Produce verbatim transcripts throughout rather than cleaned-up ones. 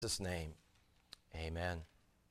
Jesus' name, amen.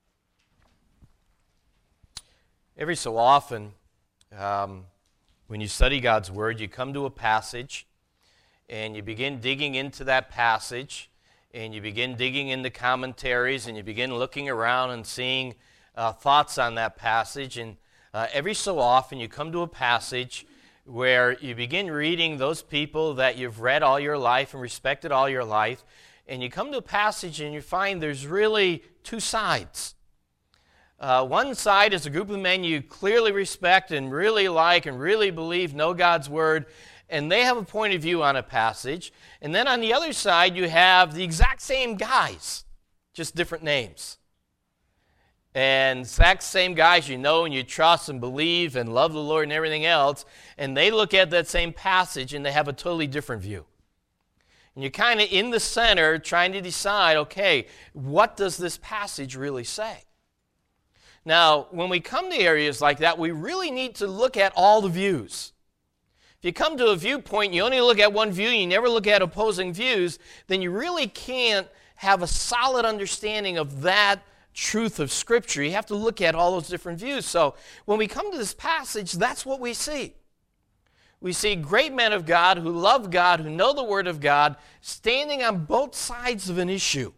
Every so often, um, when you study God's Word, you come to a passage, and you begin digging into that passage, and you begin digging into commentaries, and you begin looking around and seeing uh, thoughts on that passage, and uh, every so often you come to a passage where you begin reading those people that you've read all your life and respected all your life, and you come to a passage and you find there's really two sides. Uh, one side is a group of men you clearly respect and really like and really believe know God's Word, and they have a point of view on a passage. And then on the other side, you have the exact same guys, just different names. And exact same guys you know and you trust and believe and love the Lord and everything else, and they look at that same passage and they have a totally different view. And you're kind of in the center trying to decide, okay, what does this passage really say? Now, when we come to areas like that, we really need to look at all the views. If you come to a viewpoint, you only look at one view, you never look at opposing views, then you really can't have a solid understanding of that truth of Scripture. You have to look at all those different views. So when we come to this passage, that's what we see. We see great men of God who love God, who know the Word of God, standing on both sides of an issue.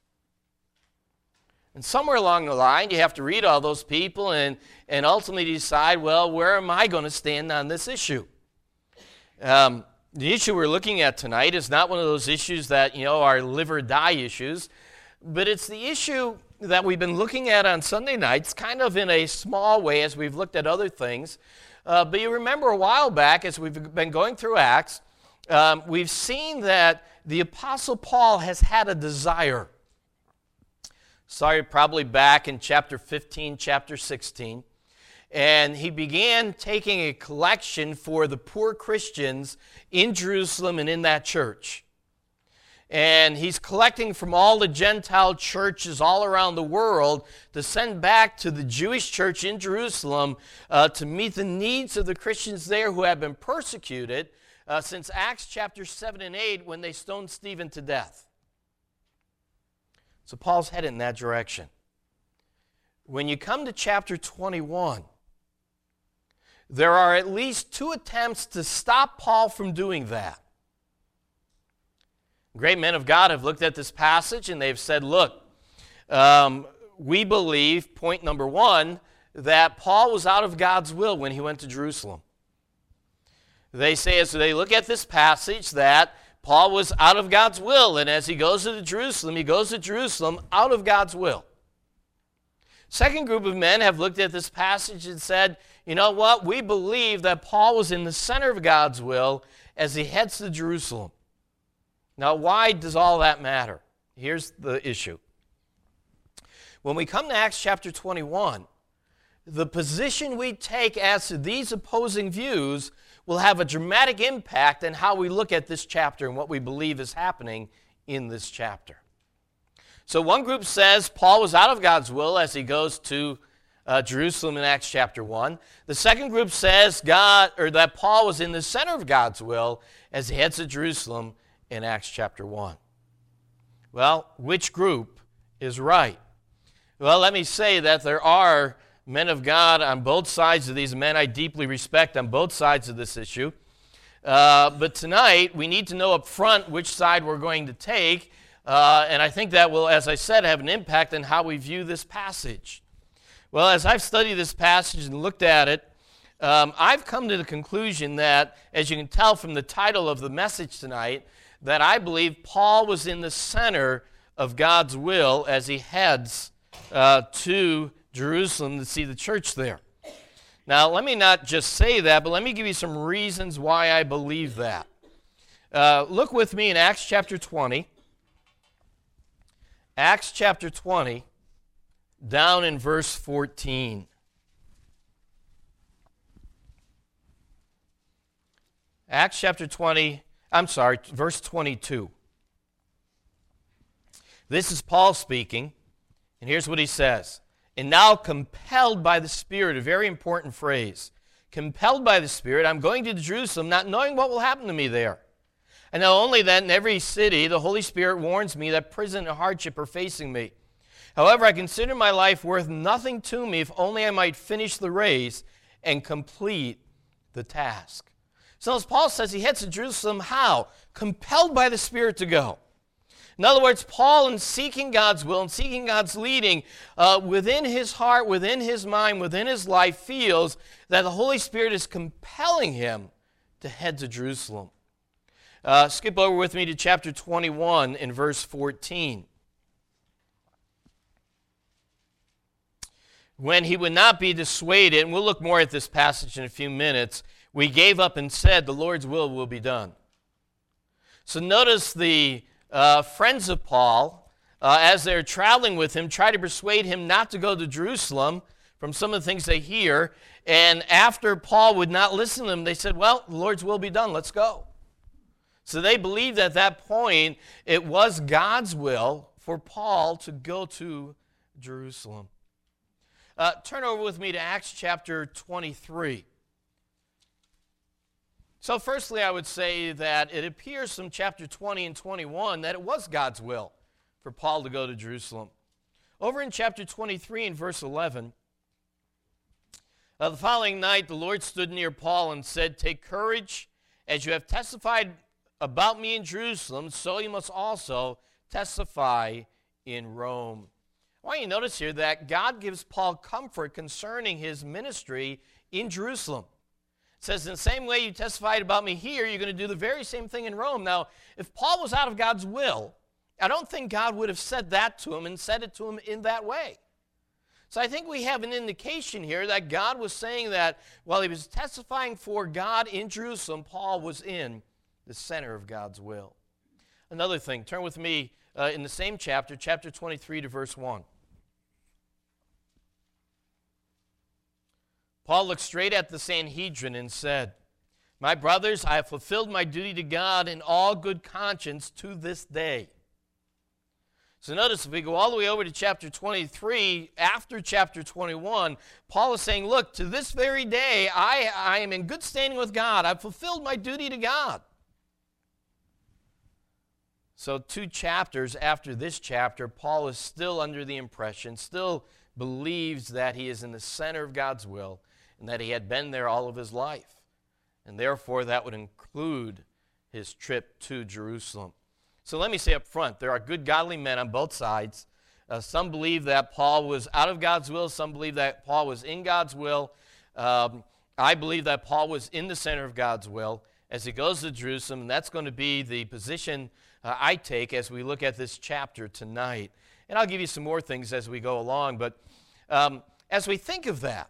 And somewhere along the line, you have to read all those people and, and ultimately decide, well, where am I going to stand on this issue? Um, the issue we're looking at tonight is not one of those issues that, you know, are live or die issues, but it's the issue that we've been looking at on Sunday nights, kind of in a small way as we've looked at other things. Uh, but you remember a while back, as we've been going through Acts, um, we've seen that the Apostle Paul has had a desire. Started probably back in chapter fifteen, chapter sixteen. And he began taking a collection for the poor Christians in Jerusalem and in that church. And he's collecting from all the Gentile churches all around the world to send back to the Jewish church in Jerusalem uh, to meet the needs of the Christians there who have been persecuted uh, since Acts chapter seven and eight when they stoned Stephen to death. So Paul's headed in that direction. When you come to chapter twenty-one, there are at least two attempts to stop Paul from doing that. Great men of God have looked at this passage and they've said, look, um, we believe, point number one, that Paul was out of God's will when he went to Jerusalem. They say, as they look at this passage, that Paul was out of God's will, and as he goes to Jerusalem, he goes to Jerusalem out of God's will. Second group of men have looked at this passage and said, you know what, we believe that Paul was in the center of God's will as he heads to Jerusalem. Now, why does all that matter? Here's the issue. When we come to Acts chapter twenty-one, the position we take as to these opposing views will have a dramatic impact on how we look at this chapter and what we believe is happening in this chapter. So one group says Paul was out of God's will as he goes to uh, Jerusalem in Acts chapter one. The second group says God, or that Paul was in the center of God's will as he heads to Jerusalem in Acts chapter one. Well, which group is right? Well, let me say that there are men of God on both sides of these men I deeply respect on both sides of this issue. Uh, but tonight, we need to know up front which side we're going to take, uh, and I think that will, as I said, have an impact on how we view this passage. Well, as I've studied this passage and looked at it, um, I've come to the conclusion that, as you can tell from the title of the message tonight, that I believe Paul was in the center of God's will as he heads uh, to Jerusalem to see the church there. Now, let me not just say that, but let me give you some reasons why I believe that. Uh, look with me in Acts chapter twenty. Acts chapter twenty, down in verse fourteen. Acts chapter twenty, I'm sorry, verse twenty-two. This is Paul speaking, and here's what he says. And now compelled by the Spirit, a very important phrase. Compelled by the Spirit, I'm going to Jerusalem, not knowing what will happen to me there. I know only that in every city the Holy Spirit warns me that prison and hardship are facing me. However, I consider my life worth nothing to me if only I might finish the race and complete the task. So as Paul says, he heads to Jerusalem, how? Compelled by the Spirit to go. In other words, Paul, in seeking God's will and seeking God's leading, uh, within his heart, within his mind, within his life, feels that the Holy Spirit is compelling him to head to Jerusalem. Uh, skip over with me to chapter twenty-one in verse fourteen. When he would not be dissuaded, and we'll look more at this passage in a few minutes, we gave up and said, the Lord's will will be done. So notice the uh, friends of Paul, uh, as they're traveling with him, try to persuade him not to go to Jerusalem from some of the things they hear. And after Paul would not listen to them, they said, well, the Lord's will be done, let's go. So they believed at that point it was God's will for Paul to go to Jerusalem. Uh, turn over with me to Acts chapter twenty-three. So firstly, I would say that it appears from chapter twenty and twenty-one that it was God's will for Paul to go to Jerusalem. Over in chapter twenty-three and verse eleven, uh, the following night the Lord stood near Paul and said, take courage, as you have testified about me in Jerusalem, so you must also testify in Rome. I want you to notice here that God gives Paul comfort concerning his ministry in Jerusalem. It says, in the same way you testified about me here, you're going to do the very same thing in Rome. Now, if Paul was out of God's will, I don't think God would have said that to him and said it to him in that way. So I think we have an indication here that God was saying that while he was testifying for God in Jerusalem, Paul was in the center of God's will. Another thing, turn with me uh, in the same chapter, chapter twenty-three to verse one. Paul looked straight at the Sanhedrin and said, my brothers, I have fulfilled my duty to God in all good conscience to this day. So notice if we go all the way over to chapter twenty-three, after chapter twenty-one, Paul is saying, look, to this very day, I, I am in good standing with God. I've fulfilled my duty to God. So two chapters after this chapter, Paul is still under the impression, still believes that he is in the center of God's will and that he had been there all of his life. And therefore, that would include his trip to Jerusalem. So let me say up front, there are good godly men on both sides. Uh, some believe that Paul was out of God's will. Some believe that Paul was in God's will. Um, I believe that Paul was in the center of God's will as he goes to Jerusalem, and that's going to be the position uh, I take as we look at this chapter tonight. And I'll give you some more things as we go along, but um, as we think of that,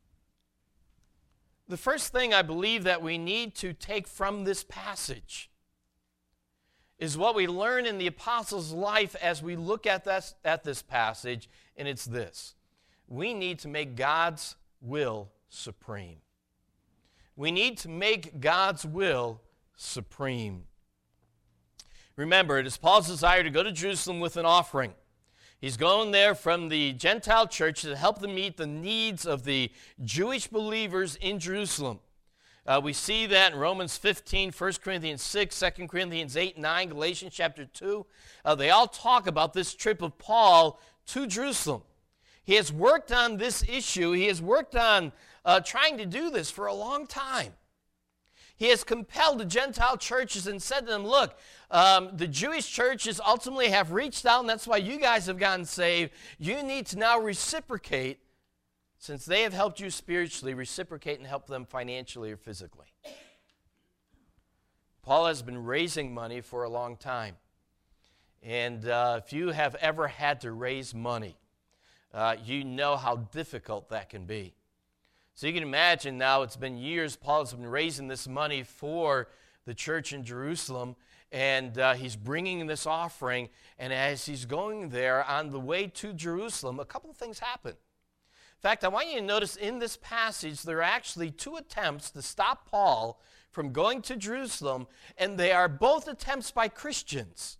the first thing I believe that we need to take from this passage is what we learn in the apostles' life as we look at this, at this passage, and it's this. We need to make God's will supreme. We need to make God's will supreme. Remember, it is Paul's desire to go to Jerusalem with an offering. He's going there from the Gentile church to help them meet the needs of the Jewish believers in Jerusalem. Uh, we see that in Romans fifteen, First Corinthians six, Second Corinthians eight, nine, Galatians chapter two. Uh, they all talk about this trip of Paul to Jerusalem. He has worked on this issue. He has worked on uh, trying to do this for a long time. He has compelled the Gentile churches and said to them, look, um, the Jewish churches ultimately have reached out, and that's why you guys have gotten saved. You need to now reciprocate, since they have helped you spiritually, reciprocate and help them financially or physically. Paul has been raising money for a long time. And uh, if you have ever had to raise money, uh, you know how difficult that can be. So you can imagine now it's been years Paul has been raising this money for the church in Jerusalem, and uh, he's bringing this offering, and as he's going there on the way to Jerusalem, a couple of things happen. In fact, I want you to notice in this passage there are actually two attempts to stop Paul from going to Jerusalem, and they are both attempts by Christians.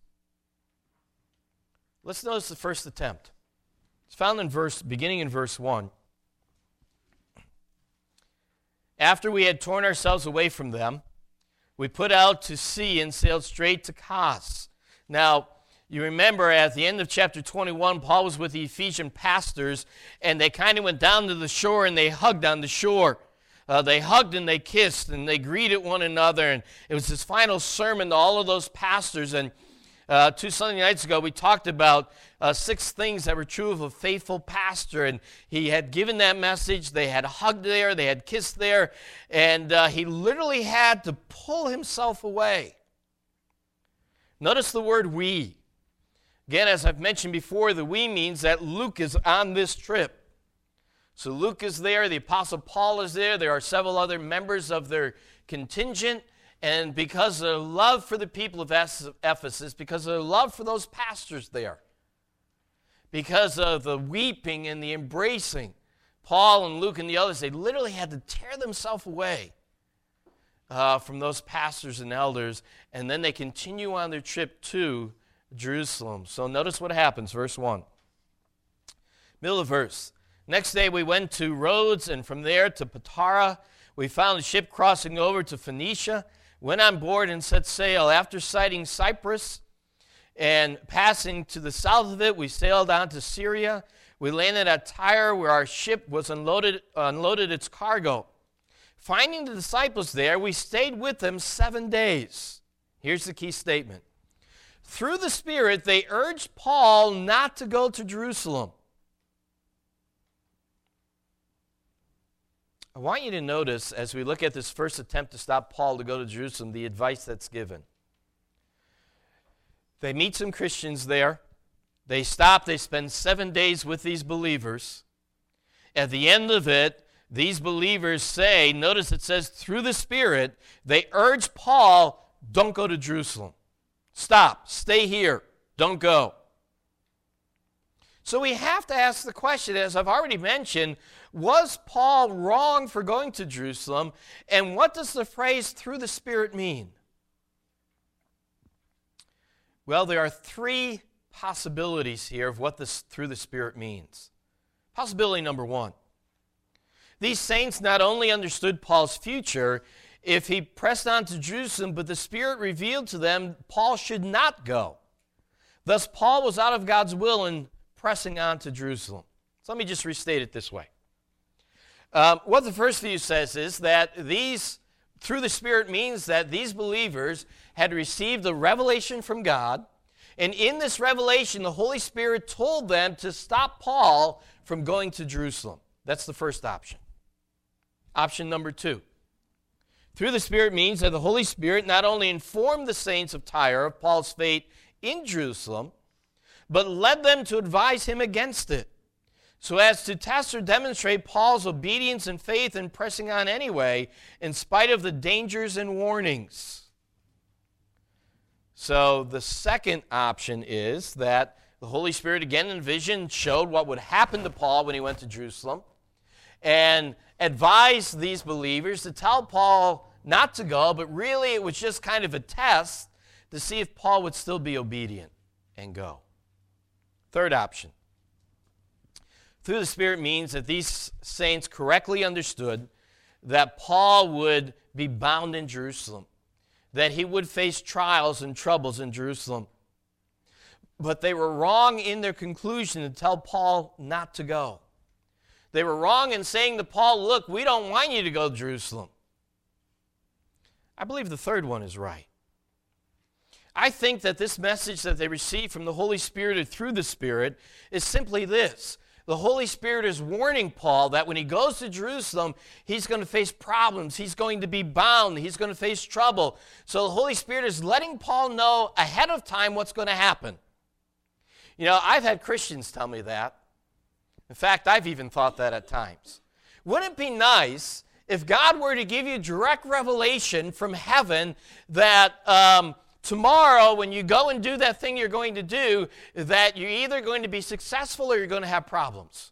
Let's notice the first attempt. It's found in verse, beginning in verse one. After we had torn ourselves away from them, we put out to sea and sailed straight to Kos. Now, you remember at the end of chapter twenty-one, Paul was with the Ephesian pastors, and they kind of went down to the shore and they hugged on the shore. Uh, they hugged and they kissed and they greeted one another, and it was his final sermon to all of those pastors. And uh, two Sunday nights ago, we talked about uh, six things that were true of a faithful pastor, and he had given that message. They had hugged there, they had kissed there, and uh, he literally had to pull himself away. Notice the word we. Again, as I've mentioned before, the we means that Luke is on this trip. So Luke is there, the Apostle Paul is there, there are several other members of their contingent, and because of their love for the people of Ephesus, because of their love for those pastors there, because of the weeping and the embracing, Paul and Luke and the others, they literally had to tear themselves away uh, from those pastors and elders, and then they continue on their trip to Jerusalem. So notice what happens, verse one. Middle of verse. Next day we went to Rhodes, and from there to Patara. We found a ship crossing over to Phoenicia, went on board and set sail. After sighting Cyprus and passing to the south of it, we sailed on to Syria. We landed at Tyre, where our ship was unloaded, unloaded its cargo. Finding the disciples there, we stayed with them seven days. Here's the key statement. Through the Spirit, they urged Paul not to go to Jerusalem. I want you to notice, as we look at this first attempt to stop Paul to go to Jerusalem, the advice that's given. They meet some Christians there. They stop. They spend seven days with these believers. At the end of it, these believers say, notice it says, through the Spirit, they urge Paul, don't go to Jerusalem. Stop. Stay here. Don't go. So we have to ask the question, as I've already mentioned, was Paul wrong for going to Jerusalem? And what does the phrase through the Spirit mean? Well, there are three possibilities here of what this through the Spirit means. Possibility number one. These saints not only understood Paul's future, if he pressed on to Jerusalem, but the Spirit revealed to them Paul should not go. Thus, Paul was out of God's will in pressing on to Jerusalem. So let me just restate it this way. Um, what the first view says is that these, through the Spirit, means that these believers had received a revelation from God, and in this revelation, the Holy Spirit told them to stop Paul from going to Jerusalem. That's the first option. Option number two. Through the Spirit means that the Holy Spirit not only informed the saints of Tyre of Paul's fate in Jerusalem, but led them to advise him against it, so as to test or demonstrate Paul's obedience and faith in pressing on anyway, in spite of the dangers and warnings. So the second option is that the Holy Spirit again in vision showed what would happen to Paul when he went to Jerusalem, and advised these believers to tell Paul not to go, but really it was just kind of a test to see if Paul would still be obedient and go. Third option. Through the Spirit means that these saints correctly understood that Paul would be bound in Jerusalem, that he would face trials and troubles in Jerusalem. But they were wrong in their conclusion to tell Paul not to go. They were wrong in saying to Paul, look, we don't want you to go to Jerusalem. I believe the third one is right. I think that this message that they received from the Holy Spirit or through the Spirit is simply this. The Holy Spirit is warning Paul that when he goes to Jerusalem, he's going to face problems. He's going to be bound. He's going to face trouble. So the Holy Spirit is letting Paul know ahead of time what's going to happen. You know, I've had Christians tell me that. In fact, I've even thought that at times. Wouldn't it be nice if God were to give you direct revelation from heaven that um, tomorrow when you go and do that thing you're going to do, that you're either going to be successful or you're going to have problems?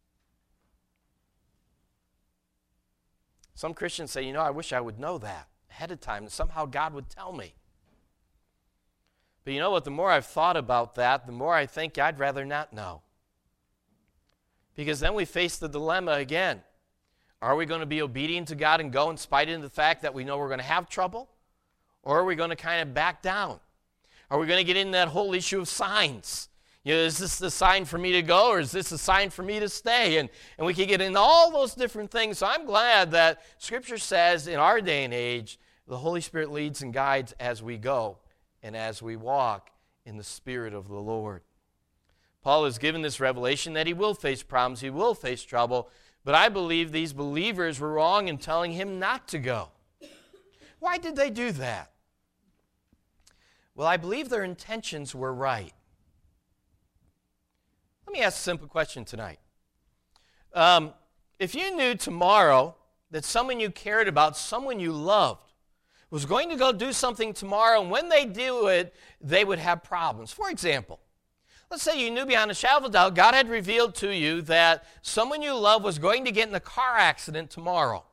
Some Christians say, you know, I wish I would know that ahead of time, and somehow God would tell me. But you know what? The more I've thought about that, the more I think I'd rather not know. Because then we face the dilemma again. Are we going to be obedient to God and go in spite of the fact that we know we're going to have trouble? Or are we going to kind of back down? Are we going to get in that whole issue of signs? You know, is this the sign for me to go, or is this a sign for me to stay? And, and we can get into all those different things. So I'm glad that Scripture says in our day and age, the Holy Spirit leads and guides as we go and as we walk in the Spirit of the Lord. Paul is given this revelation that he will face problems, he will face trouble, but I believe these believers were wrong in telling him not to go. Why did they do that? Well, I believe their intentions were right. Let me ask a simple question tonight. Um, if you knew tomorrow that someone you cared about, someone you loved, was going to go do something tomorrow, and when they do it, they would have problems. For example, let's say you knew beyond a shadow of a doubt God had revealed to you that someone you love was going to get in a car accident tomorrow.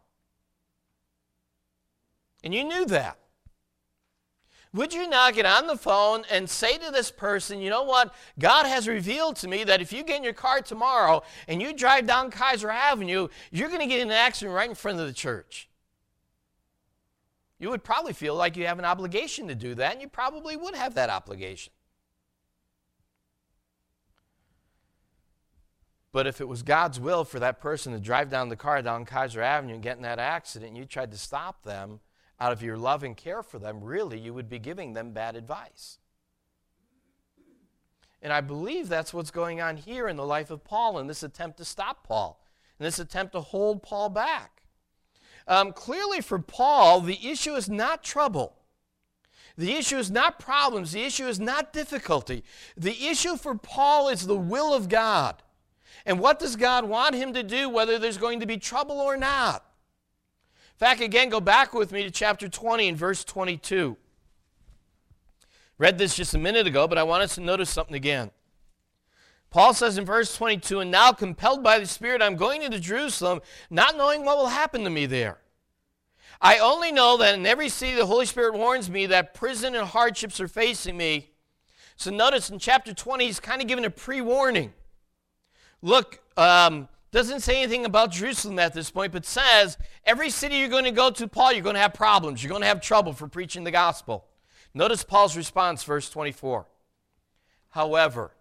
And you knew that. Would you now get on the phone and say to this person, you know what, God has revealed to me that if you get in your car tomorrow and you drive down Kaiser Avenue, you're going to get in an accident right in front of the church? You would probably feel like you have an obligation to do that, and you probably would have that obligation. But if it was God's will for that person to drive down the car down Kaiser Avenue and get in that accident, and you tried to stop them, out of your love and care for them, really, you would be giving them bad advice. And I believe that's what's going on here in the life of Paul in this attempt to stop Paul, in this attempt to hold Paul back. Um, clearly for Paul, the issue is not trouble. The issue is not problems. The issue is not difficulty. The issue for Paul is the will of God. And what does God want him to do, whether there's going to be trouble or not? In fact, again, go back with me to chapter twenty and verse twenty-two. Read this just a minute ago, but I want us to notice something again. Paul says in verse twenty-two, "And now, compelled by the Spirit, I'm going into Jerusalem, not knowing what will happen to me there. I only know that in every city the Holy Spirit warns me that prison and hardships are facing me." So notice in chapter twenty, he's kind of given a pre-warning. Look, um... doesn't say anything about Jerusalem at this point, but says, every city you're going to go to, Paul, you're going to have problems. You're going to have trouble for preaching the gospel. Notice Paul's response, verse twenty-four. "However,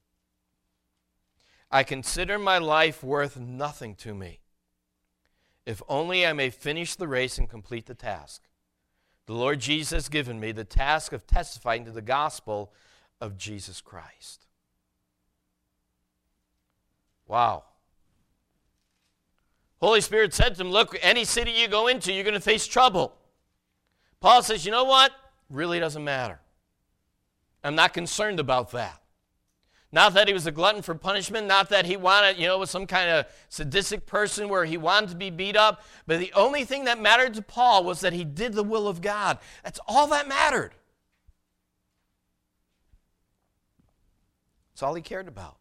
I consider my life worth nothing to me, if only I may finish the race and complete the task the Lord Jesus has given me, the task of testifying to the gospel of Jesus Christ." Wow. Holy Spirit said to him, look, any city you go into, you're going to face trouble. Paul says, you know what? Really doesn't matter. I'm not concerned about that. Not that he was a glutton for punishment, not that he wanted, you know, was some kind of sadistic person where he wanted to be beat up, but the only thing that mattered to Paul was that he did the will of God. That's all that mattered. That's all he cared about.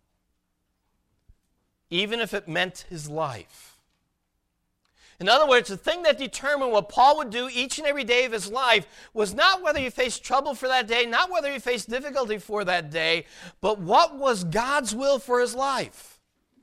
Even if it meant his life. In other words, the thing that determined what Paul would do each and every day of his life was not whether he faced trouble for that day, not whether he faced difficulty for that day, but what was God's will for his life.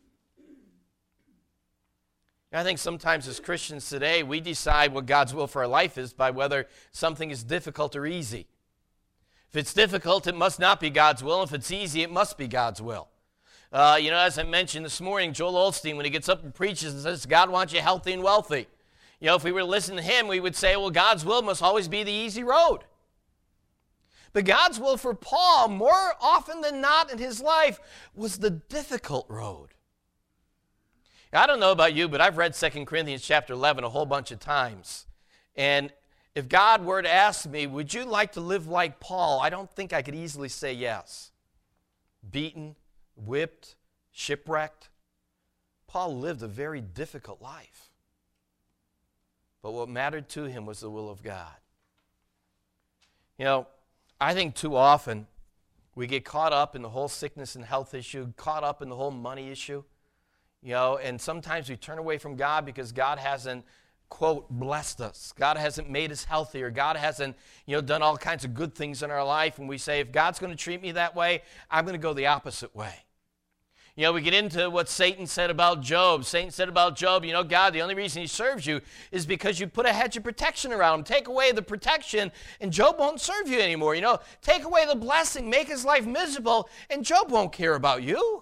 I think sometimes as Christians today, we decide what God's will for our life is by whether something is difficult or easy. If it's difficult, it must not be God's will. If it's easy, it must be God's will. Uh, you know, as I mentioned this morning, Joel Osteen, when he gets up and preaches and says, God wants you healthy and wealthy. You know, if we were to listen to him, we would say, well, God's will must always be the easy road. But God's will for Paul, more often than not in his life, was the difficult road. I don't know about you, but I've read Second Corinthians chapter eleven a whole bunch of times. And if God were to ask me, would you like to live like Paul? I don't think I could easily say yes. Beaten, whipped, shipwrecked. Paul lived a very difficult life. But what mattered to him was the will of God. You know, I think too often we get caught up in the whole sickness and health issue, caught up in the whole money issue, you know, and sometimes we turn away from God because God hasn't, quote, blessed us. God hasn't made us healthier. God hasn't, you know, done all kinds of good things in our life. And we say, if God's going to treat me that way, I'm going to go the opposite way. You know, we get into what Satan said about Job. Satan said about Job, you know, God, the only reason he serves you is because you put a hedge of protection around him. Take away the protection, and Job won't serve you anymore. You know, take away the blessing, make his life miserable, and Job won't care about you.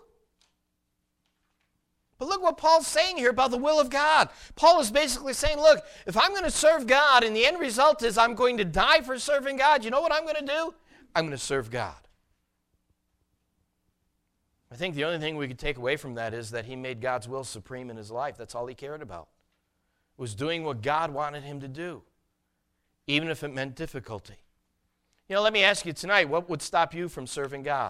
But look what Paul's saying here about the will of God. Paul is basically saying, look, if I'm going to serve God and the end result is I'm going to die for serving God, you know what I'm going to do? I'm going to serve God. I think the only thing we could take away from that is that he made God's will supreme in his life. That's all he cared about, was doing what God wanted him to do, even if it meant difficulty. You know, let me ask you tonight, what would stop you from serving God?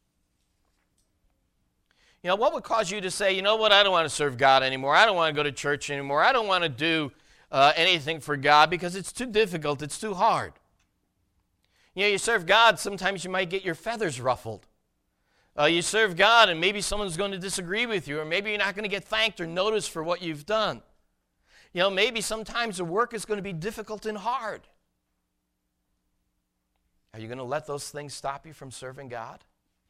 You know, what would cause you to say, you know what, I don't want to serve God anymore. I don't want to go to church anymore. I don't want to do uh, anything for God because it's too difficult. It's too hard. You know, you serve God, sometimes you might get your feathers ruffled. Uh, you serve God, and maybe someone's going to disagree with you, or maybe you're not going to get thanked or noticed for what you've done. You know, maybe sometimes the work is going to be difficult and hard. Are you going to let those things stop you from serving God?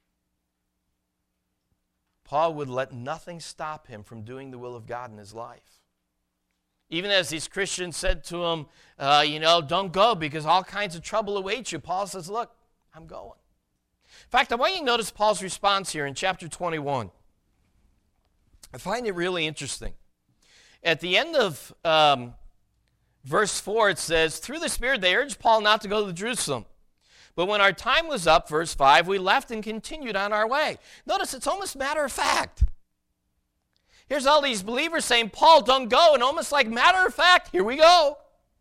Paul would let nothing stop him from doing the will of God in his life. Even as these Christians said to him, uh, you know, don't go because all kinds of trouble awaits you, Paul says, look, I'm going. In fact, I want you to notice Paul's response here in chapter twenty-one. I find it really interesting. At the end of um, verse four, it says, through the Spirit they urged Paul not to go to Jerusalem. But when our time was up, verse five, we left and continued on our way. Notice it's almost matter of fact. Here's all these believers saying, Paul, don't go. And almost like matter of fact, here we go.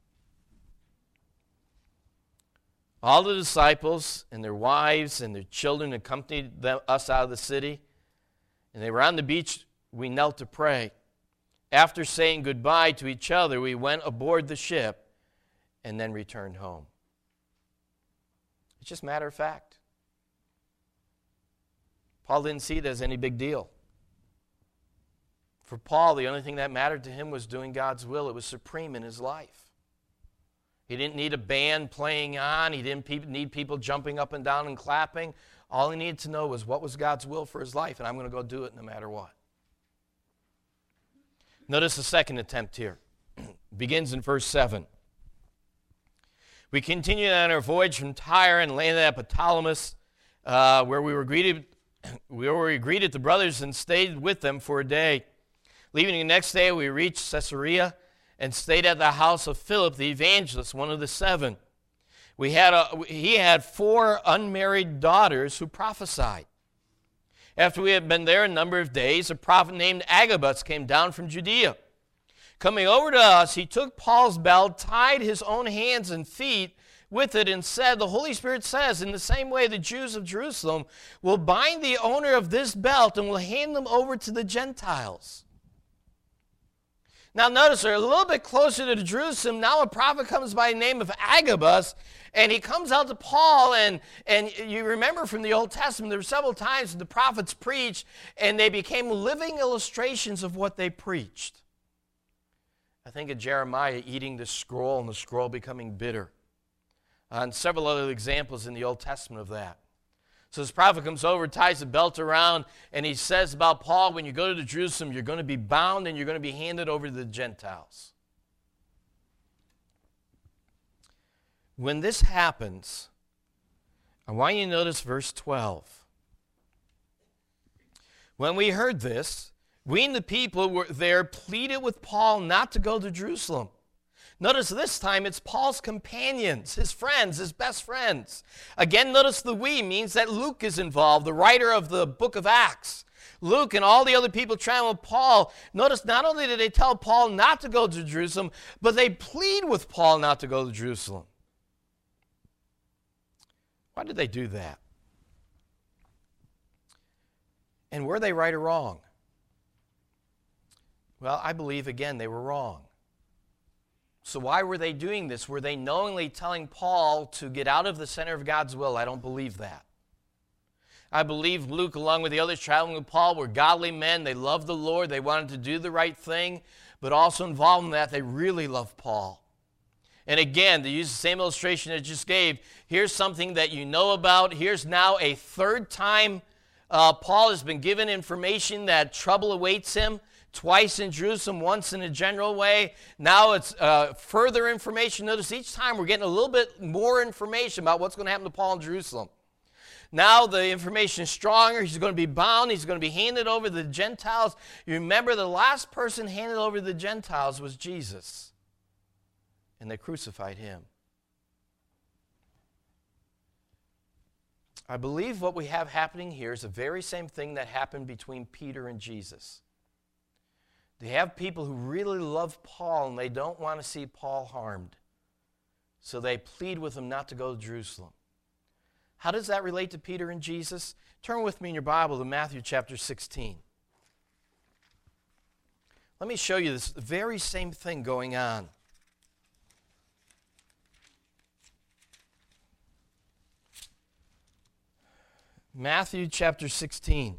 All the disciples and their wives and their children accompanied them, us out of the city. And they were on the beach. We knelt to pray. After saying goodbye to each other, we went aboard the ship and then returned home. It's just matter of fact. Paul didn't see it as any big deal. For Paul, the only thing that mattered to him was doing God's will. It was supreme in his life. He didn't need a band playing on. He didn't pe- need people jumping up and down and clapping. All he needed to know was what was God's will for his life, and I'm going to go do it no matter what. Notice the second attempt here. It begins in verse seven. We continued on our voyage from Tyre and landed at Ptolemais, uh, where we were greeted. Where we greeted the brothers and stayed with them for a day. Leaving the next day, we reached Caesarea and stayed at the house of Philip the evangelist, one of the seven. We had a, he had four unmarried daughters who prophesied. After we had been there a number of days, a prophet named Agabus came down from Judea. Coming over to us, he took Paul's belt, tied his own hands and feet with it, and said, the Holy Spirit says, in the same way the Jews of Jerusalem will bind the owner of this belt and will hand them over to the Gentiles. Now notice, they're a little bit closer to Jerusalem. Now a prophet comes by the name of Agabus, and he comes out to Paul, and, and you remember from the Old Testament, there were several times the prophets preached, and they became living illustrations of what they preached. I think of Jeremiah eating the scroll, and the scroll becoming bitter. Uh, and several other examples in the Old Testament of that. So this prophet comes over, ties the belt around, and he says about Paul, when you go to Jerusalem, you're going to be bound and you're going to be handed over to the Gentiles. When this happens, I want you to notice verse twelve. When we heard this, we and the people were there pleaded with Paul not to go to Jerusalem. Notice this time it's Paul's companions, his friends, his best friends. Again, notice the we means that Luke is involved, the writer of the book of Acts. Luke and all the other people traveling with Paul, notice not only did they tell Paul not to go to Jerusalem, but they plead with Paul not to go to Jerusalem. Why did they do that? And were they right or wrong? Well, I believe, again, they were wrong. So why were they doing this? Were they knowingly telling Paul to get out of the center of God's will? I don't believe that. I believe Luke, along with the others traveling with Paul, were godly men. They loved the Lord. They wanted to do the right thing, but also involved in that, they really loved Paul. And again, to use the same illustration I just gave, here's something that you know about. Here's now a third time Uh, Paul has been given information that trouble awaits him, twice in Jerusalem, once in a general way. Now it's uh, further information. Notice each time we're getting a little bit more information about what's going to happen to Paul in Jerusalem. Now the information is stronger. He's going to be bound. He's going to be handed over to the Gentiles. You remember the last person handed over to the Gentiles was Jesus. And they crucified him. I believe what we have happening here is the very same thing that happened between Peter and Jesus. They have people who really love Paul and they don't want to see Paul harmed. So they plead with him not to go to Jerusalem. How does that relate to Peter and Jesus? Turn with me in your Bible to Matthew chapter sixteen. Let me show you this very same thing going on. Matthew chapter sixteen.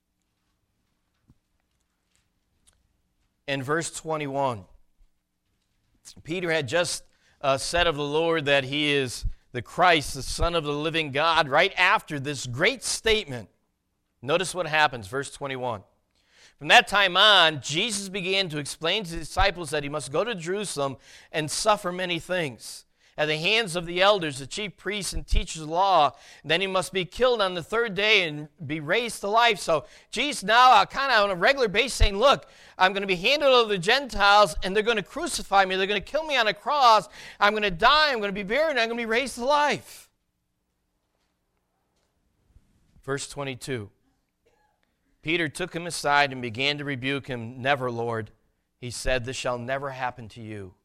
In verse twenty-one. Peter had just uh, said of the Lord that he is the Christ, the Son of the living God. Right after this great statement, notice what happens, verse twenty-one. From that time on, Jesus began to explain to the disciples that he must go to Jerusalem and suffer many things at the hands of the elders, the chief priests, and teachers of law. And then he must be killed on the third day and be raised to life. So Jesus now uh, kind of on a regular basis saying, look, I'm going to be handed over to the Gentiles, and they're going to crucify me. They're going to kill me on a cross. I'm going to die. I'm going to be buried, and I'm going to be raised to life. Verse twenty-two. Peter took him aside and began to rebuke him. Never, Lord, he said, this shall never happen to you.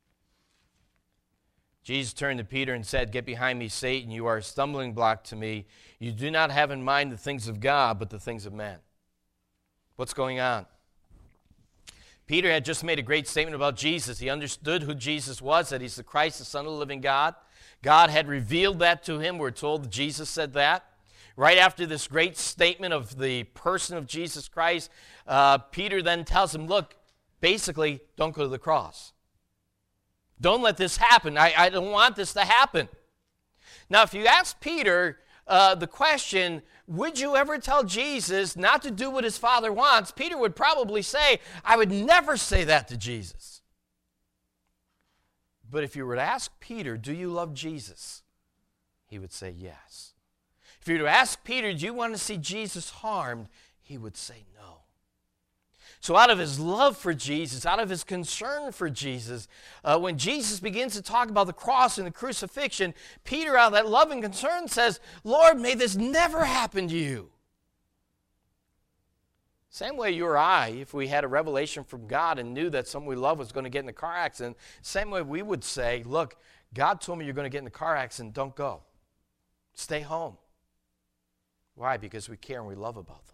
Jesus turned to Peter and said, get behind me, Satan. You are a stumbling block to me. You do not have in mind the things of God, but the things of men. What's going on? Peter had just made a great statement about Jesus. He understood who Jesus was, that he's the Christ, the Son of the living God. God had revealed that to him. We're told that Jesus said that. Right after this great statement of the person of Jesus Christ, uh, Peter then tells him, look, basically, don't go to the cross. Don't let this happen. I, I don't want this to happen. Now, if you ask Peter uh, the question, would you ever tell Jesus not to do what his Father wants? Peter would probably say, I would never say that to Jesus. But if you were to ask Peter, do you love Jesus? He would say yes. If you were to ask Peter, do you want to see Jesus harmed? He would say no. So out of his love for Jesus, out of his concern for Jesus, uh, when Jesus begins to talk about the cross and the crucifixion, Peter, out of that love and concern, says, Lord, may this never happen to you. Same way you or I, if we had a revelation from God and knew that someone we love was going to get in a car accident, same way we would say, look, God told me you're going to get in a car accident, don't go. Stay home. Why? Because we care and we love about them.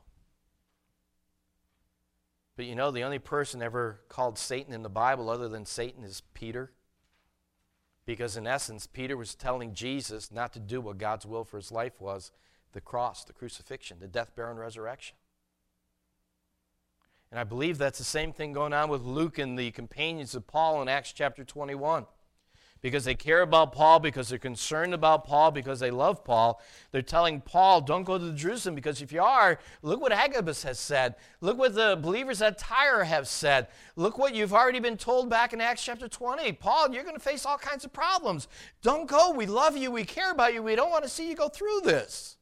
But you know, the only person ever called Satan in the Bible other than Satan is Peter. Because in essence, Peter was telling Jesus not to do what God's will for his life was, the cross, the crucifixion, the death, burial, and resurrection. And I believe that's the same thing going on with Luke and the companions of Paul in Acts chapter twenty-one. Because they care about Paul, because they're concerned about Paul, because they love Paul. They're telling Paul, don't go to Jerusalem, because if you are, look what Agabus has said. Look what the believers at Tyre have said. Look what you've already been told back in Acts chapter twenty. Paul, you're going to face all kinds of problems. Don't go. We love you. We care about you. We don't want to see you go through this.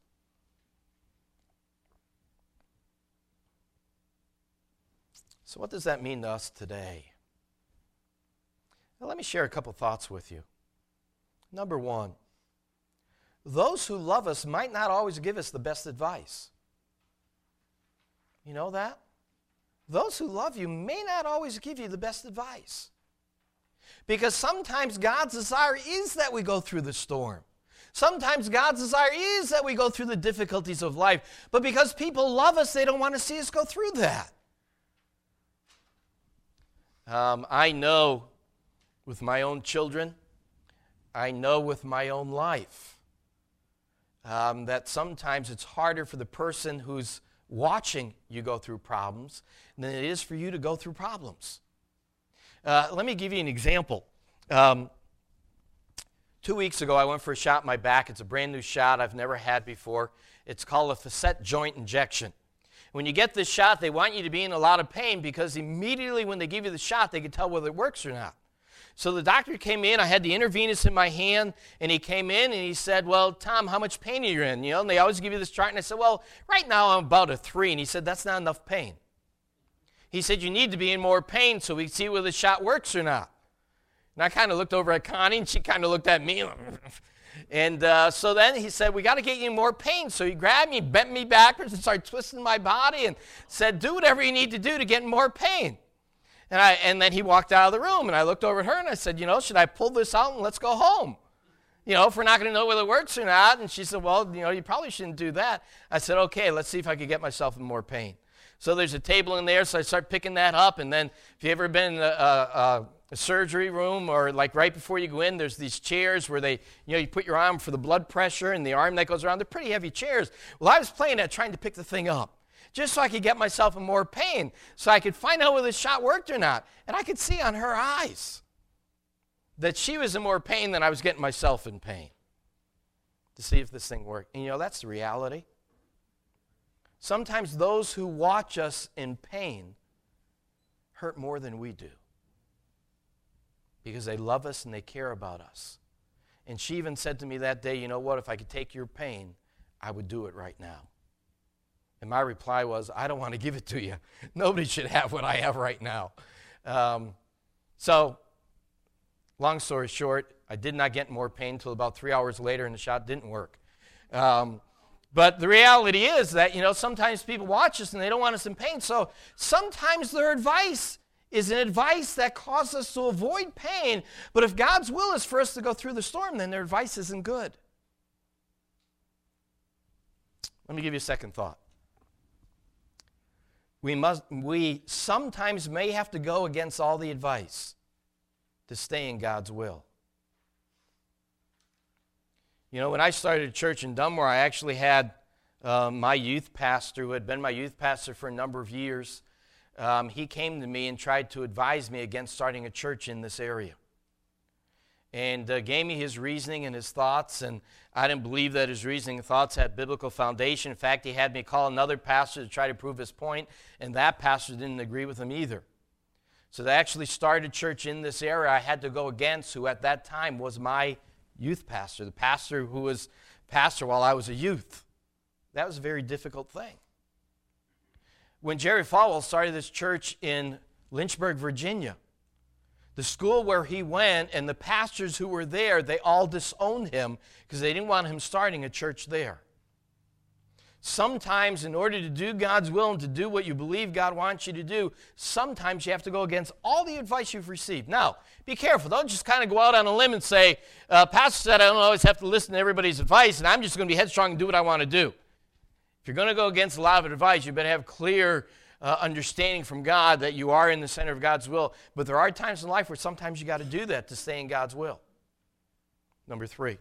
So what does that mean to us today? Now, let me share a couple thoughts with you. Number one, those who love us might not always give us the best advice. You know that? Those who love you may not always give you the best advice. Because sometimes God's desire is that we go through the storm. Sometimes God's desire is that we go through the difficulties of life. But because people love us, they don't want to see us go through that. Um, I know with my own children, I know with my own life, um, that sometimes it's harder for the person who's watching you go through problems than it is for you to go through problems. Uh, let me give you an example. Um, Two weeks ago, I went for a shot in my back. It's a brand new shot I've never had before. It's called a facet joint injection. When you get this shot, they want you to be in a lot of pain because immediately when they give you the shot, they can tell whether it works or not. So the doctor came in. I had the intravenous in my hand, and he came in and he said, well, Tom, how much pain are you in? You know, and they always give you this chart. And I said, well, right now I'm about a three. And he said, that's not enough pain. He said, you need to be in more pain so we can see whether the shot works or not. And I kind of looked over at Connie, and she kind of looked at me. And uh, so then he said, we got to get you in more pain. So he grabbed me, bent me backwards, and started twisting my body and said, do whatever you need to do to get in more pain. And, I, and then he walked out of the room, and I looked over at her, and I said, you know, should I pull this out and let's go home? You know, if we're not going to know whether it works or not. And she said, well, you know, you probably shouldn't do that. I said, okay, let's see if I can get myself in more pain. So there's a table in there, so I start picking that up. And then if you've ever been in a, a, a surgery room or like right before you go in, there's these chairs where they, you know, you put your arm for the blood pressure and the arm that goes around. They're pretty heavy chairs. Well, I was playing that, trying to pick the thing up just so I could get myself in more pain, so I could find out whether the shot worked or not. And I could see on her eyes that she was in more pain than I was getting myself in pain to see if this thing worked. And you know, that's the reality. Sometimes those who watch us in pain hurt more than we do because they love us and they care about us. And she even said to me that day, you know what, if I could take your pain, I would do it right now. And my reply was, I don't want to give it to you. Nobody should have what I have right now. Um, so, long story short, I did not get more pain until about three hours later, and the shot didn't work. Um, but the reality is that, you know, sometimes people watch us and they don't want us in pain. So sometimes their advice is an advice that causes us to avoid pain. But if God's will is for us to go through the storm, then their advice isn't good. Let me give you a second thought. We must, we sometimes may have to go against all the advice to stay in God's will. You know, when I started a church in Dunmore, I actually had uh, my youth pastor, who had been my youth pastor for a number of years. Um, he came to me and tried to advise me against starting a church in this area. And uh, gave me his reasoning and his thoughts, and I didn't believe that his reasoning and thoughts had biblical foundation. In fact, he had me call another pastor to try to prove his point, and that pastor didn't agree with him either. So to actually start a church in this area, I had to go against who at that time was my youth pastor, the pastor who was pastor while I was a youth. That was a very difficult thing. When Jerry Falwell started this church in Lynchburg, Virginia, the school where he went and the pastors who were there, they all disowned him because they didn't want him starting a church there. Sometimes in order to do God's will and to do what you believe God wants you to do, sometimes you have to go against all the advice you've received. Now, be careful. Don't just kind of go out on a limb and say, uh, Pastor said I don't always have to listen to everybody's advice and I'm just going to be headstrong and do what I want to do. If you're going to go against a lot of advice, you better have clear uh, understanding from God that you are in the center of God's will. But there are times in life where sometimes you got to do that to stay in God's will. Number three.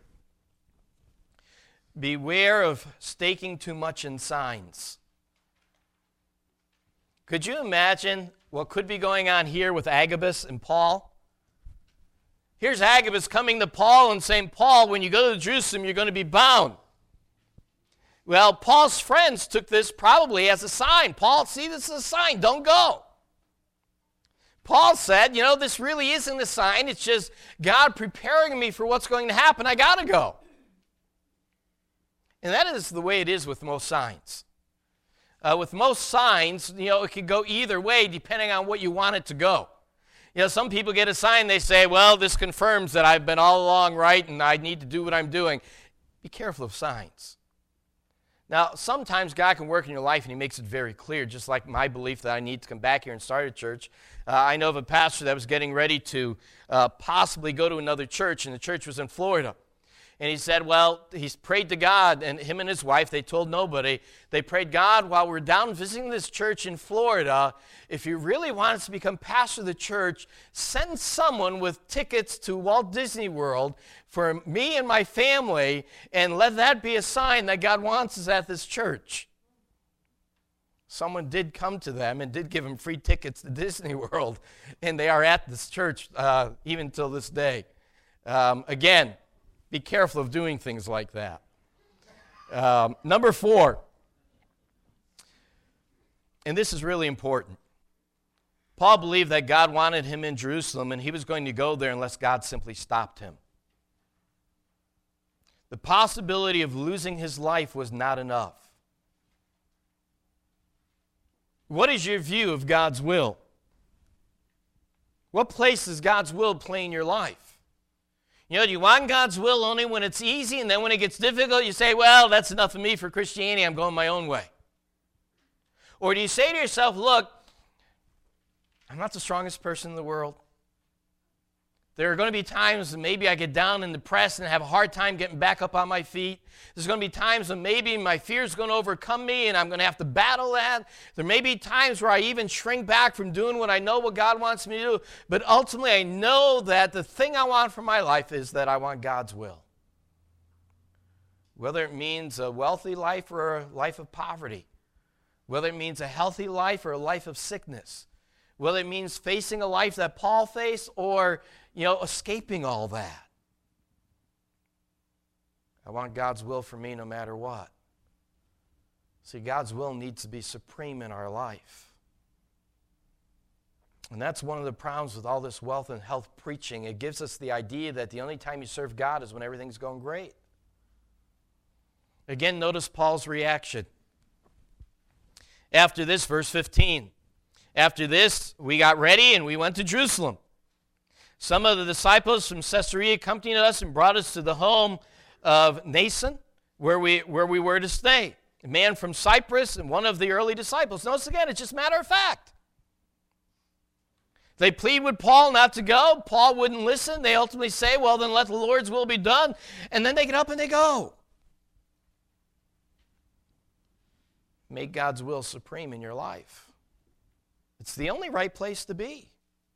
Beware of staking too much in signs. Could you imagine what could be going on here with Agabus and Paul? Here's Agabus coming to Paul and saying, Paul, when you go to Jerusalem, you're going to be bound. Well, Paul's friends took this probably as a sign. Paul, see, this is a sign. Don't go. Paul said, you know, this really isn't a sign. It's just God preparing me for what's going to happen. I got to go. And that is the way it is with most signs. Uh, with most signs, you know, it could go either way depending on what you want it to go. You know, some people get a sign, they say, well, this confirms that I've been all along right and I need to do what I'm doing. Be careful of signs. Now, sometimes God can work in your life and he makes it very clear, just like my belief that I need to come back here and start a church. Uh, I know of a pastor that was getting ready to uh, possibly go to another church, and the church was in Florida. And he said, well, he's prayed to God, and him and his wife, they told nobody. They prayed, God, while we're down visiting this church in Florida, if you really want us to become pastor of the church, send someone with tickets to Walt Disney World for me and my family, and let that be a sign that God wants us at this church. Someone did come to them and did give them free tickets to Disney World, and they are at this church uh, even till this day. Um, again, Be careful of doing things like that. Um, number four, and this is really important. Paul believed that God wanted him in Jerusalem, and he was going to go there unless God simply stopped him. The possibility of losing his life was not enough. What is your view of God's will? What place does God's will play in your life? You know, do you want God's will only when it's easy, and then when it gets difficult, you say, well, that's enough of me for Christianity, I'm going my own way? Or do you say to yourself, look, I'm not the strongest person in the world. There are going to be times when maybe I get down and depressed and have a hard time getting back up on my feet. There's going to be times when maybe my fear is going to overcome me and I'm going to have to battle that. There may be times where I even shrink back from doing what I know what God wants me to do. But ultimately, I know that the thing I want for my life is that I want God's will. Whether it means a wealthy life or a life of poverty. Whether it means a healthy life or a life of sickness. Whether it means facing a life that Paul faced or, you know, escaping all that. I want God's will for me no matter what. See, God's will needs to be supreme in our life. And that's one of the problems with all this wealth and health preaching. It gives us the idea that the only time you serve God is when everything's going great. Again, notice Paul's reaction. After this, verse fifteen. After this, we got ready and we went to Jerusalem. Some of the disciples from Caesarea accompanied us and brought us to the home of Mnason, where we, where we were to stay. A man from Cyprus and one of the early disciples. Notice again, it's just matter of fact. They plead with Paul not to go. Paul wouldn't listen. They ultimately say, well, then let the Lord's will be done. And then they get up and they go. Make God's will supreme in your life. It's the only right place to be.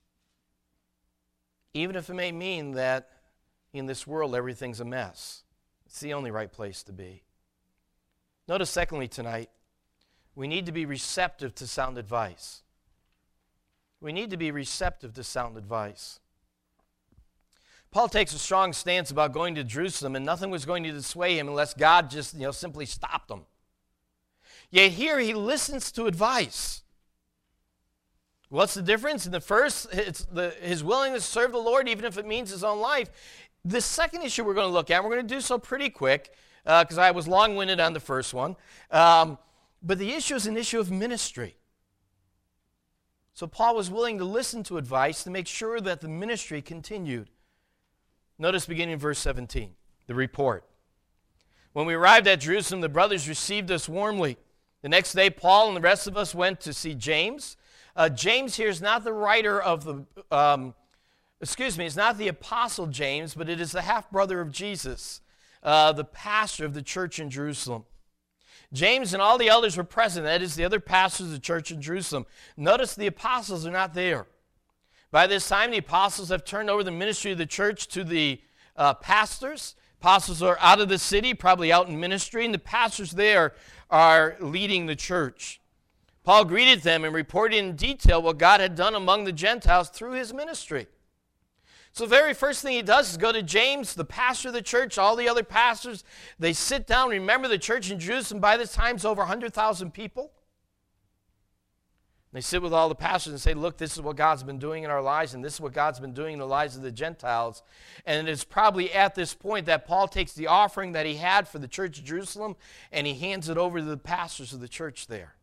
Even if it may mean that in this world everything's a mess. It's the only right place to be. Notice secondly tonight, we need to be receptive to sound advice. We need to be receptive to sound advice. Paul takes a strong stance about going to Jerusalem, and nothing was going to dissuade him unless God just, you know, simply stopped him. Yet here he listens to advice. What's the difference? In the first, it's the, his willingness to serve the Lord, even if it means his own life. The second issue we're going to look at, we're going to do so pretty quick, because uh, I was long-winded on the first one. Um, but the issue is an issue of ministry. So Paul was willing to listen to advice to make sure that the ministry continued. Notice beginning in verse seventeen, the report. When we arrived at Jerusalem, the brothers received us warmly. The next day, Paul and the rest of us went to see James. Uh, James here is not the writer of the, um, excuse me, it's not the apostle James, but it is the half-brother of Jesus, uh, the pastor of the church in Jerusalem. James and all the elders were present, that is, the other pastors of the church in Jerusalem. Notice the apostles are not there. By this time, the apostles have turned over the ministry of the church to the uh, pastors. Apostles are out of the city, probably out in ministry, and the pastors there are leading the church. Paul greeted them and reported in detail what God had done among the Gentiles through his ministry. So the very first thing he does is go to James, the pastor of the church, all the other pastors. They sit down. Remember, the church in Jerusalem by this time is over one hundred thousand people. They sit with all the pastors and say, look, this is what God's been doing in our lives, and this is what God's been doing in the lives of the Gentiles. And it's probably at this point that Paul takes the offering that he had for the church of Jerusalem, and he hands it over to the pastors of the church there.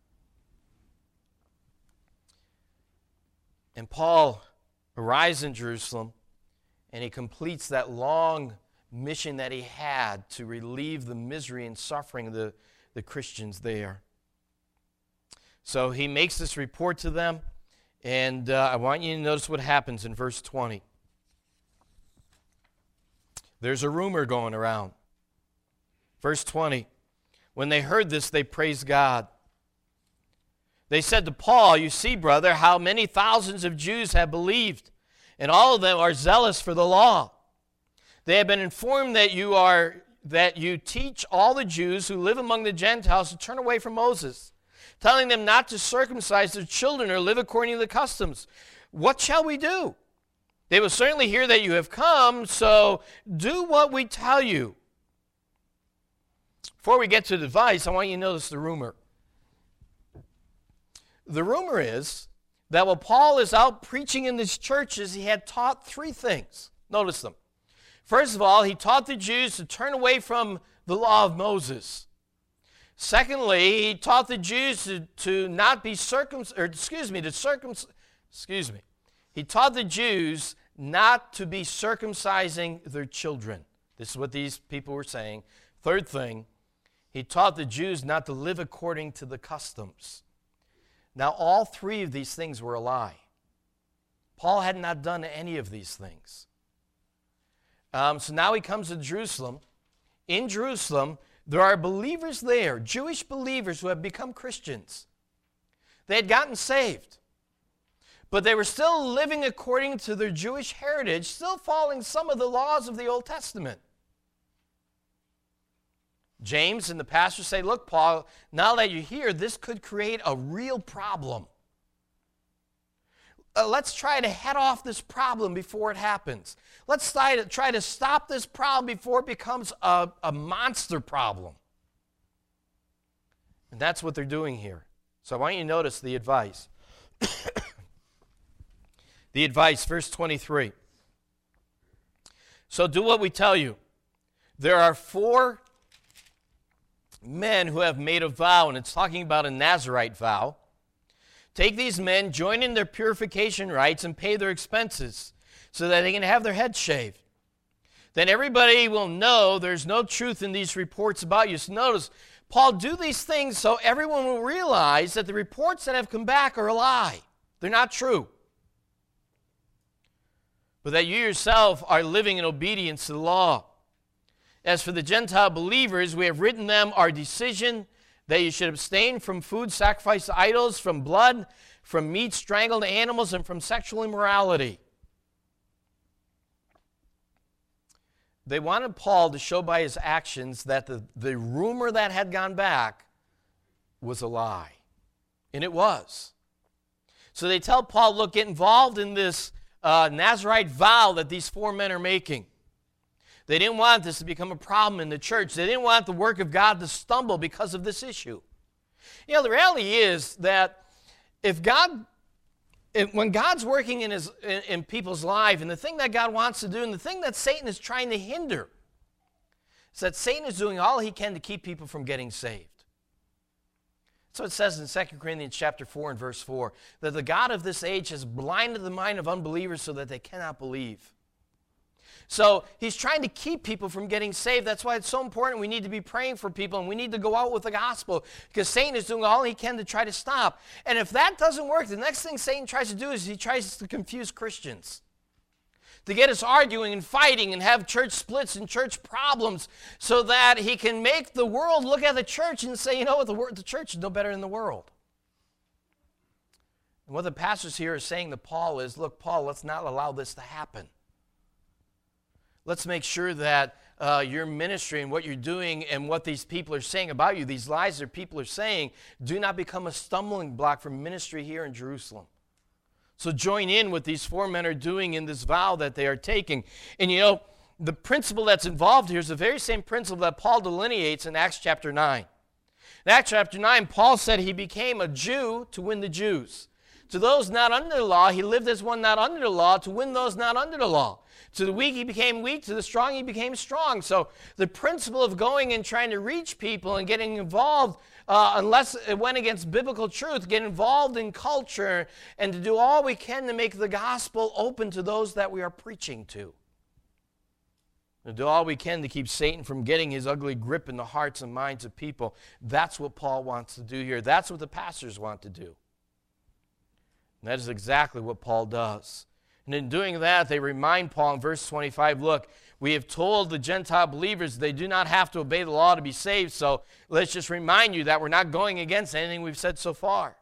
And Paul arrives in Jerusalem, and he completes that long mission that he had to relieve the misery and suffering of the, the Christians there. So he makes this report to them, and uh, I want you to notice what happens in verse twenty. There's a rumor going around. Verse twenty, when they heard this, they praised God. They said to Paul, you see, brother, how many thousands of Jews have believed, and all of them are zealous for the law. They have been informed that you are that you teach all the Jews who live among the Gentiles to turn away from Moses, telling them not to circumcise their children or live according to the customs. What shall we do? They will certainly hear that you have come, so do what we tell you. Before we get to the advice, I want you to notice the rumor. The rumor is that while Paul is out preaching in these churches, he had taught three things. Notice them. First of all, he taught the Jews to turn away from the law of Moses. Secondly, he taught the Jews to, to not be circumcised, or excuse me, to circumcise, excuse me. He taught the Jews not to be circumcising their children. This is what these people were saying. Third thing, he taught the Jews not to live according to the customs. Now, all three of these things were a lie. Paul had not done any of these things. Um, so now he comes to Jerusalem. In Jerusalem, there are believers there, Jewish believers who have become Christians. They had gotten saved, but they were still living according to their Jewish heritage, still following some of the laws of the Old Testament. James and the pastor say, look, Paul, now that you're here, this could create a real problem. Uh, let's try to head off this problem before it happens. Let's try to, try to stop this problem before it becomes a, a monster problem. And that's what they're doing here. So I want you to notice the advice. The advice, verse twenty-three. So do what we tell you. There are four men who have made a vow, and it's talking about a Nazirite vow. Take these men, join in their purification rites, and pay their expenses so that they can have their heads shaved. Then everybody will know there's no truth in these reports about you. So notice, Paul, do these things so everyone will realize that the reports that have come back are a lie. They're not true. But that you yourself are living in obedience to the law. As for the Gentile believers, we have written them our decision that you should abstain from food sacrificed to idols, from blood, from meat strangled animals, and from sexual immorality. They wanted Paul to show by his actions that the, the rumor that had gone back was a lie. And it was. So they tell Paul, look, get involved in this uh, Nazirite vow that these four men are making. They didn't want this to become a problem in the church. They didn't want the work of God to stumble because of this issue. You know, the reality is that if God, if, when God's working in, his, in, in people's life, and the thing that God wants to do, and the thing that Satan is trying to hinder, is that Satan is doing all he can to keep people from getting saved. So it says in Second Corinthians chapter four and verse four, that the God of this age has blinded the mind of unbelievers so that they cannot believe. So he's trying to keep people from getting saved. That's why it's so important. We need to be praying for people, and we need to go out with the gospel, because Satan is doing all he can to try to stop. And if that doesn't work, the next thing Satan tries to do is he tries to confuse Christians, to get us arguing and fighting and have church splits and church problems, so that he can make the world look at the church and say, you know what, the, the church is no better than the world. And what the pastors here are saying to Paul is, look, Paul, let's not allow this to happen. Let's make sure that uh, your ministry and what you're doing and what these people are saying about you, these lies that people are saying, do not become a stumbling block for ministry here in Jerusalem. So join in what these four men are doing in this vow that they are taking. And you know, the principle that's involved here is the very same principle that Paul delineates in Acts chapter nine. In Acts chapter nine, Paul said he became a Jew to win the Jews. To those not under the law, he lived as one not under the law to win those not under the law. To the weak, he became weak. To the strong, he became strong. So the principle of going and trying to reach people and getting involved, uh, unless it went against biblical truth, get involved in culture and to do all we can to make the gospel open to those that we are preaching to. To do all we can to keep Satan from getting his ugly grip in the hearts and minds of people. That's what Paul wants to do here. That's what the pastors want to do. And that is exactly what Paul does. And in doing that, they remind Paul in verse twenty-five, look, we have told the Gentile believers they do not have to obey the law to be saved, so let's just remind you that we're not going against anything we've said so far.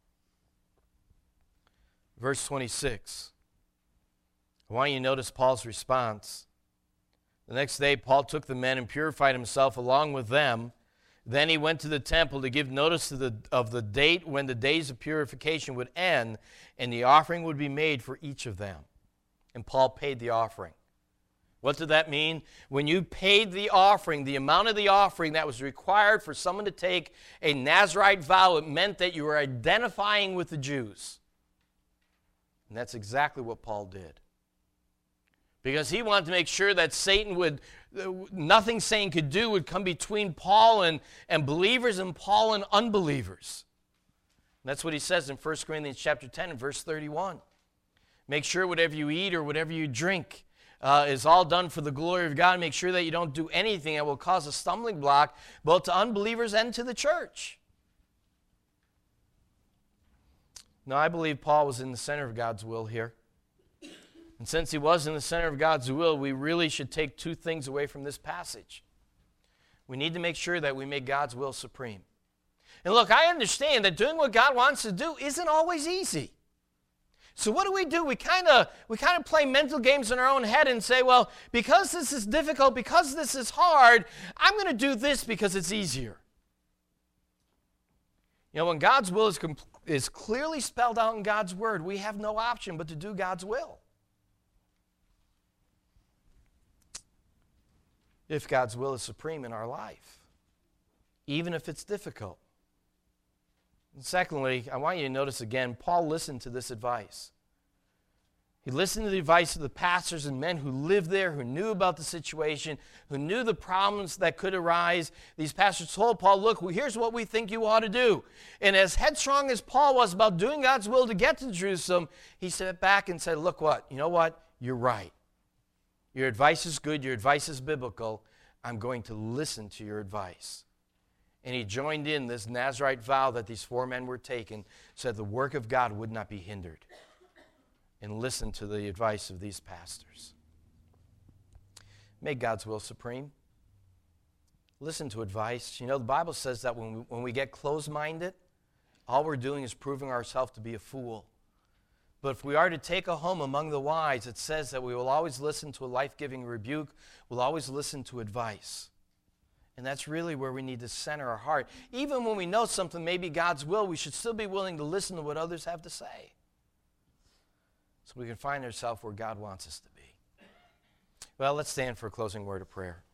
Verse twenty-six. I want you to notice Paul's response. The next day, Paul took the men and purified himself along with them. Then he went to the temple to give notice of the, of the date when the days of purification would end, and the offering would be made for each of them. and Paul paid the offering. What did that mean? When you paid the offering, the amount of the offering that was required for someone to take a Nazirite vow, it meant that you were identifying with the Jews. And that's exactly what Paul did. Because he wanted to make sure that Satan would, nothing Satan could do would come between Paul and, and believers and Paul and unbelievers. And that's what he says in First Corinthians chapter ten and verse thirty-one. Make sure whatever you eat or whatever you drink uh, is all done for the glory of God. Make sure that you don't do anything that will cause a stumbling block both to unbelievers and to the church. Now, I believe Paul was in the center of God's will here. And since he was in the center of God's will, we really should take two things away from this passage. We need to make sure that we make God's will supreme. And look, I understand that doing what God wants to do isn't always easy. So what do we do? We kind of we kind of play mental games in our own head and say, well, because this is difficult, because this is hard, I'm going to do this because it's easier. You know, when God's will is, compl- is clearly spelled out in God's word, we have no option but to do God's will. If God's will is supreme in our life, even if it's difficult. And secondly, I want you to notice again, Paul listened to this advice. He listened to the advice of the pastors and men who lived there, who knew about the situation, who knew the problems that could arise. These pastors told Paul, look, well, here's what we think you ought to do. And as headstrong as Paul was about doing God's will to get to Jerusalem, he sat back and said, look what, you know what, you're right. Your advice is good, your advice is biblical. I'm going to listen to your advice. And he joined in this Nazirite vow that these four men were taking so that the work of God would not be hindered. And listened to the advice of these pastors. Make God's will supreme. Listen to advice. You know, the Bible says that when we, when we get closed-minded, all we're doing is proving ourselves to be a fool. But if we are to take a home among the wise, it says that we will always listen to a life-giving rebuke. We'll always listen to advice. And that's really where we need to center our heart. Even when we know something may be God's will, we should still be willing to listen to what others have to say. So we can find ourselves where God wants us to be. Well, let's stand for a closing word of prayer.